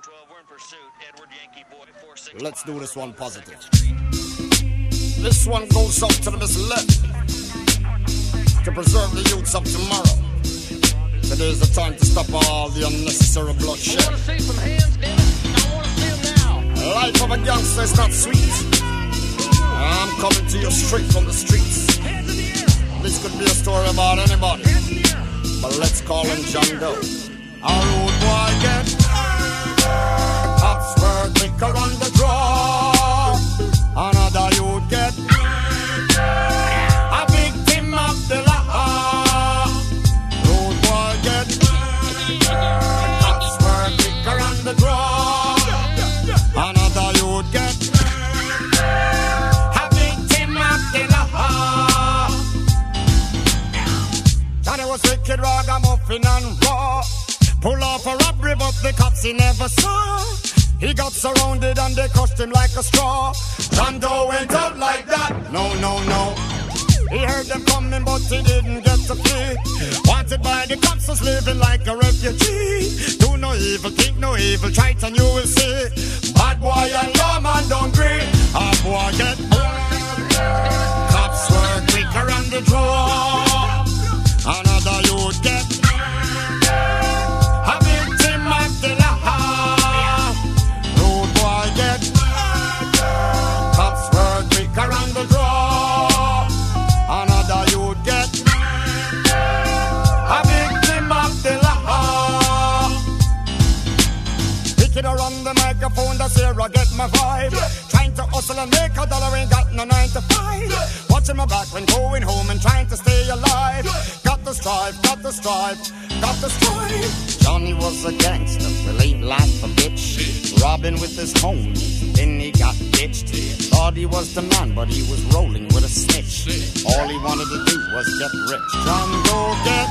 Let's do this one positive. This one goes out to the misled, to preserve the youths of tomorrow. Today is the time to stop all the unnecessary bloodshed. I want to see some hands, damn it. I want to see them now. Life of a gangster is not sweet. I'm coming to you straight from the streets. This could be a story about anybody, but let's call him John Doe. Our road boy get cops were quicker on the draw. Another youth get a victim of the law. Road boy get cops were quicker on the draw. Another youth get a victim of the law. Johnny was wicked, ragamuffin and raw. Pull off a robbery, but the cops he never saw. He got surrounded and they crushed him like a straw. John Doe went out like that. No, no, no. He heard them coming, but he didn't get to flee. Wanted by the cops, was living like a refugee. Do no evil, think no evil, try it and you will see. Bad boy and lawman don't agree. Hard boy get cops were quicker on the draw. Another youth get a victim of the law. Road boy get cops were quicker on the draw. Another youth get a victim of the law. Pick it around the microphone, that's here I get my vibe. Trying to hustle and make a dollar, ain't got no 9 to 5. Watching my back when going home and trying to stay alive. Got to strive, got to strive, got to strive. Johnny was a gangster, well ain't like a bitch. Robbing with his homies, then he got ditched. Thought he was the man, but he was rolling with a snitch. All he wanted to do was get rich. John Doe get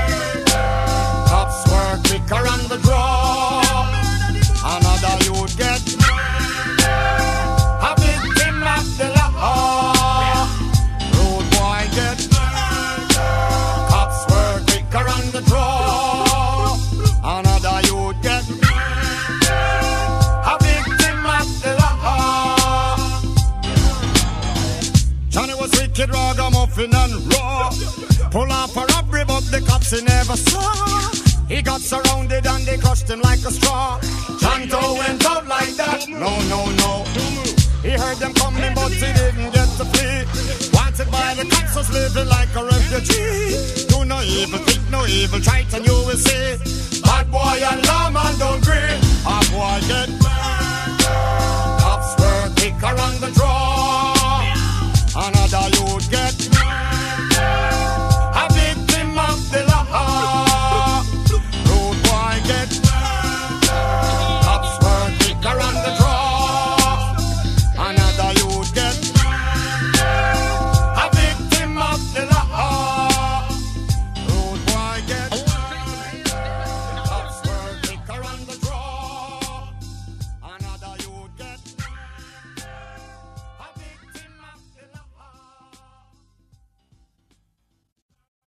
cops were quicker on the draw. Another youth get a victim of the law. Road boy get cops were quicker on the draw. Another youth get a victim of the law. Johnny was wicked, ragamuffin and raw. Pull off a robbery, but the cops he never saw. He got surrounded and they crushed him like a straw. John Doe went out like that. No, no, no. He heard them coming, but he didn't get to flee. Wanted by the cops, was living like a refugee. Do no evil, think no evil, try it and you will see. Bad boy and lawman don't agree.